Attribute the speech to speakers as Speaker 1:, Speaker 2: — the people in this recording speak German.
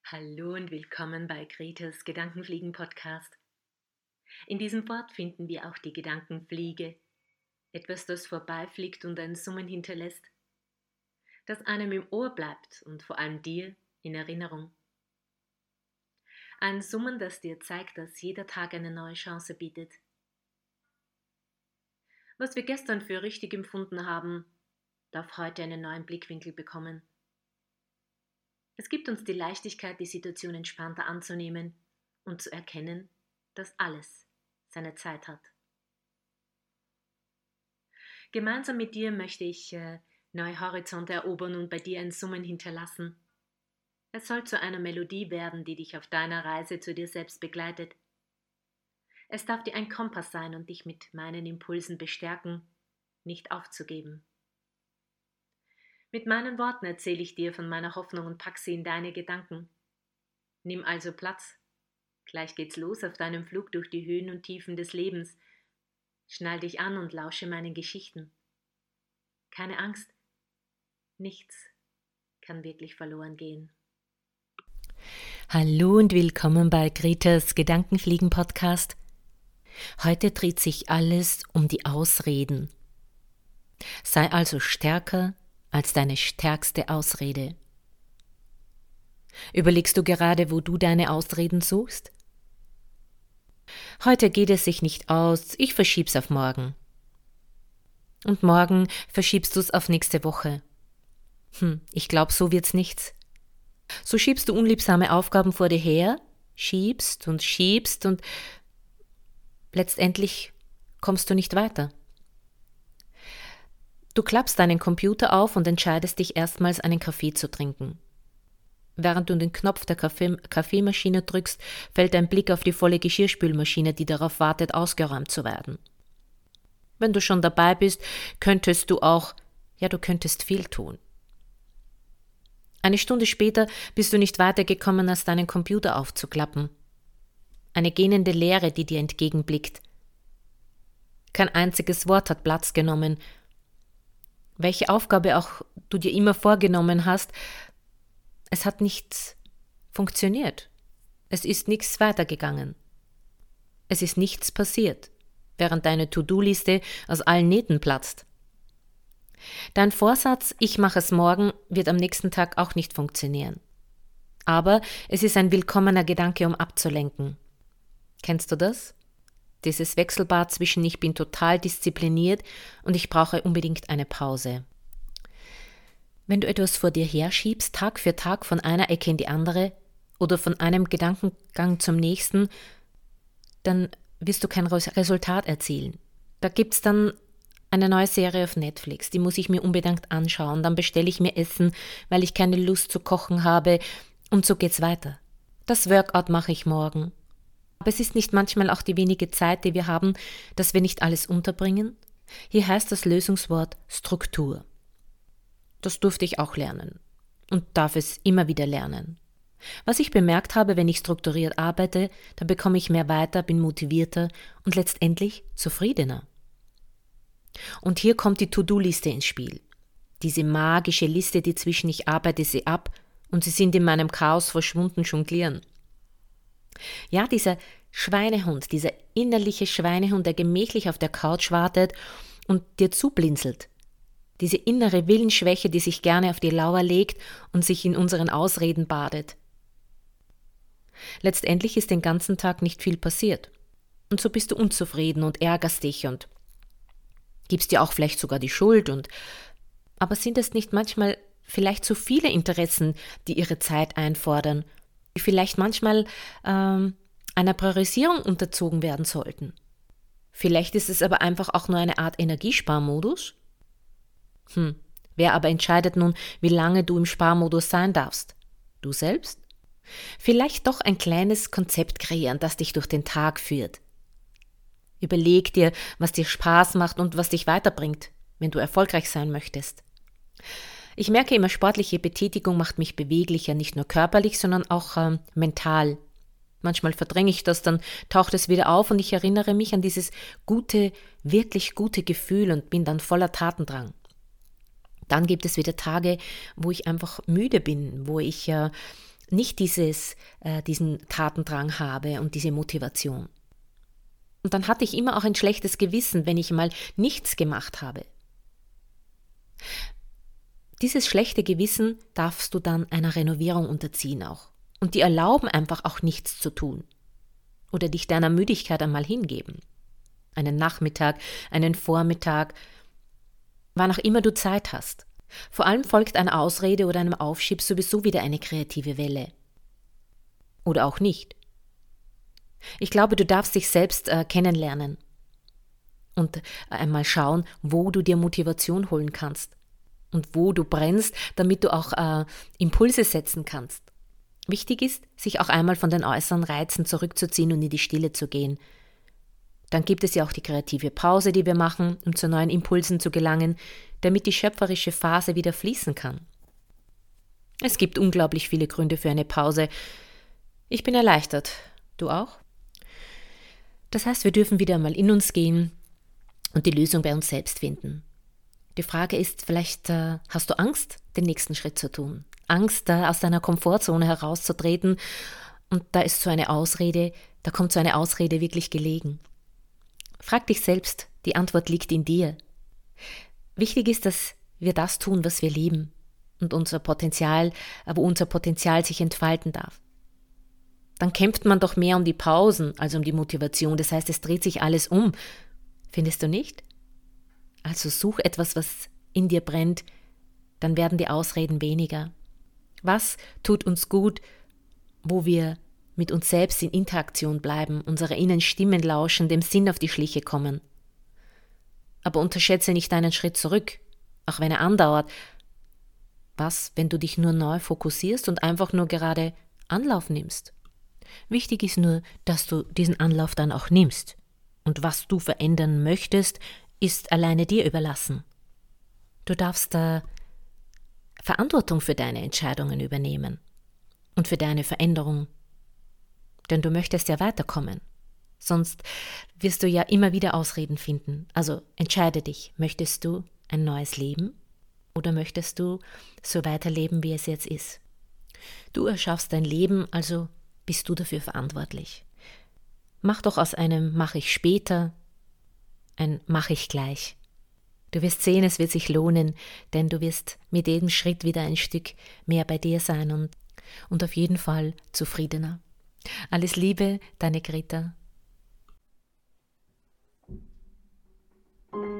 Speaker 1: Hallo und willkommen bei Gretes Gedankenfliegen-Podcast. In diesem Wort finden wir auch die Gedankenfliege, etwas, das vorbeifliegt und ein Summen hinterlässt, das einem im Ohr bleibt und vor allem dir in Erinnerung. Ein Summen, das dir zeigt, dass jeder Tag eine neue Chance bietet. Was wir gestern für richtig empfunden haben, darf heute einen neuen Blickwinkel bekommen. Es gibt uns die Leichtigkeit, die Situation entspannter anzunehmen und zu erkennen, dass alles seine Zeit hat. Gemeinsam mit dir möchte ich neue Horizonte erobern und bei dir ein Summen hinterlassen. Es soll zu einer Melodie werden, die dich auf deiner Reise zu dir selbst begleitet. Es darf dir ein Kompass sein und dich mit meinen Impulsen bestärken, nicht aufzugeben. Mit meinen Worten erzähle ich dir von meiner Hoffnung und pack sie in deine Gedanken. Nimm also Platz. Gleich geht's los auf deinem Flug durch die Höhen und Tiefen des Lebens. Schnall dich an und lausche meinen Geschichten. Keine Angst, nichts kann wirklich verloren gehen.
Speaker 2: Hallo und willkommen bei Gretes Gedankenfliegen-Podcast. Heute dreht sich alles um die Ausreden. Sei also stärker als deine stärkste Ausrede. Überlegst du gerade, wo du deine Ausreden suchst? Heute geht es sich nicht aus, ich verschieb's auf morgen. Und morgen verschiebst du's auf nächste Woche. Ich glaube, so wird's nichts. So schiebst du unliebsame Aufgaben vor dir her, schiebst und letztendlich kommst du nicht weiter. Du klappst deinen Computer auf und entscheidest dich erstmals, einen Kaffee zu trinken. Während du den Knopf der Kaffeemaschine drückst, fällt dein Blick auf die volle Geschirrspülmaschine, die darauf wartet, ausgeräumt zu werden. Wenn du schon dabei bist, könntest du viel tun. Eine Stunde später bist du nicht weitergekommen, als deinen Computer aufzuklappen. Eine gähnende Leere, die dir entgegenblickt. Kein einziges Wort hat Platz genommen. Welche Aufgabe auch du dir immer vorgenommen hast, es hat nicht funktioniert. Es ist nichts weitergegangen. Es ist nichts passiert, während deine To-Do-Liste aus allen Nähten platzt. Dein Vorsatz, ich mache es morgen, wird am nächsten Tag auch nicht funktionieren. Aber es ist ein willkommener Gedanke, um abzulenken. Kennst du das? Dieses Wechselbad zwischen ich bin total diszipliniert und ich brauche unbedingt eine Pause. Wenn du etwas vor dir herschiebst, Tag für Tag von einer Ecke in die andere oder von einem Gedankengang zum nächsten, dann wirst du kein Resultat erzielen. Da gibt's dann eine neue Serie auf Netflix, die muss ich mir unbedingt anschauen, dann bestelle ich mir Essen, weil ich keine Lust zu kochen habe und so geht's weiter. Das Workout mache ich morgen. Aber es ist nicht manchmal auch die wenige Zeit, die wir haben, dass wir nicht alles unterbringen? Hier heißt das Lösungswort Struktur. Das durfte ich auch lernen und darf es immer wieder lernen. Was ich bemerkt habe, wenn ich strukturiert arbeite, dann bekomme ich mehr weiter, bin motivierter und letztendlich zufriedener. Und hier kommt die To-Do-Liste ins Spiel. Diese magische Liste, die zwischen ich arbeite sie ab und sie sind in meinem Chaos verschwunden jonglieren. Ja, dieser Schweinehund, dieser innerliche Schweinehund, der gemächlich auf der Couch wartet und dir zublinzelt. Diese innere Willensschwäche, die sich gerne auf die Lauer legt und sich in unseren Ausreden badet. Letztendlich ist den ganzen Tag nicht viel passiert. Und so bist du unzufrieden und ärgerst dich und gibst dir auch vielleicht sogar die Schuld. Aber sind es nicht manchmal vielleicht zu viele Interessen, die ihre Zeit einfordern, die vielleicht manchmal einer Priorisierung unterzogen werden sollten? Vielleicht ist es aber einfach auch nur eine Art Energiesparmodus? Wer aber entscheidet nun, wie lange du im Sparmodus sein darfst? Du selbst? Vielleicht doch ein kleines Konzept kreieren, das dich durch den Tag führt. Überleg dir, was dir Spaß macht und was dich weiterbringt, wenn du erfolgreich sein möchtest. Ich merke immer, sportliche Betätigung macht mich beweglicher, nicht nur körperlich, sondern auch mental. Manchmal verdränge ich das, dann taucht es wieder auf und ich erinnere mich an dieses gute, wirklich gute Gefühl und bin dann voller Tatendrang. Dann gibt es wieder Tage, wo ich einfach müde bin, wo ich nicht diesen Tatendrang habe und diese Motivation. Und dann hatte ich immer auch ein schlechtes Gewissen, wenn ich mal nichts gemacht habe. Dieses schlechte Gewissen darfst du dann einer Renovierung unterziehen auch. Und die erlauben einfach auch nichts zu tun. Oder dich deiner Müdigkeit einmal hingeben. Einen Nachmittag, einen Vormittag, wann auch immer du Zeit hast. Vor allem folgt einer Ausrede oder einem Aufschieb sowieso wieder eine kreative Welle. Oder auch nicht. Ich glaube, du darfst dich selbst kennenlernen und einmal schauen, wo du dir Motivation holen kannst und wo du brennst, damit du auch Impulse setzen kannst. Wichtig ist, sich auch einmal von den äußeren Reizen zurückzuziehen und in die Stille zu gehen. Dann gibt es ja auch die kreative Pause, die wir machen, um zu neuen Impulsen zu gelangen, damit die schöpferische Phase wieder fließen kann. Es gibt unglaublich viele Gründe für eine Pause. Ich bin erleichtert. Du auch? Das heißt, wir dürfen wieder einmal in uns gehen und die Lösung bei uns selbst finden. Die Frage ist, vielleicht hast du Angst, den nächsten Schritt zu tun. Angst, aus deiner Komfortzone herauszutreten, und da kommt so eine Ausrede wirklich gelegen. Frag dich selbst, die Antwort liegt in dir. Wichtig ist, dass wir das tun, was wir lieben und wo unser Potenzial sich entfalten darf. Dann kämpft man doch mehr um die Pausen als um die Motivation. Das heißt, es dreht sich alles um. Findest du nicht? Also such etwas, was in dir brennt, dann werden die Ausreden weniger. Was tut uns gut, wo wir mit uns selbst in Interaktion bleiben, unserer inneren Stimmen lauschen, dem Sinn auf die Schliche kommen? Aber unterschätze nicht deinen Schritt zurück, auch wenn er andauert. Was, wenn du dich nur neu fokussierst und einfach nur gerade Anlauf nimmst? Wichtig ist nur, dass du diesen Anlauf dann auch nimmst. Und was du verändern möchtest, ist alleine dir überlassen. Du darfst da Verantwortung für deine Entscheidungen übernehmen und für deine Veränderung. Denn du möchtest ja weiterkommen. Sonst wirst du ja immer wieder Ausreden finden. Also entscheide dich. Möchtest du ein neues Leben oder möchtest du so weiterleben, wie es jetzt ist? Du erschaffst dein Leben, also bist du dafür verantwortlich. Mach doch aus einem Mach ich später ein Mach ich gleich. Du wirst sehen, es wird sich lohnen, denn du wirst mit jedem Schritt wieder ein Stück mehr bei dir sein und auf jeden Fall zufriedener. Alles Liebe, deine Greta.